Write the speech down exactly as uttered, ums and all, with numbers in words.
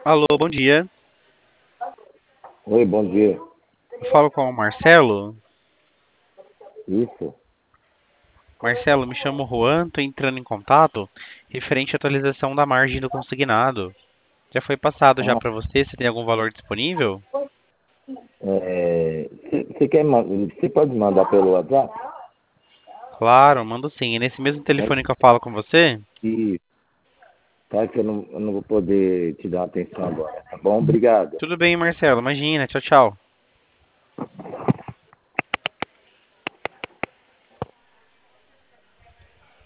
Alô, bom dia. Oi, bom dia. Eu falo com o Marcelo. Isso. Marcelo, me chamo Juan, tô entrando em contato referente à atualização da margem do consignado. Já foi passado já Ah, para você? Você tem algum valor disponível? é, você quer, ma- você pode mandar pelo WhatsApp? Claro, mando sim. É nesse mesmo É telefone que eu falo com você? que, tá, que eu não, eu não vou poder te dar atenção agora, tá bom? Obrigado. Tudo bem, Marcelo. Imagina. Tchau, tchau.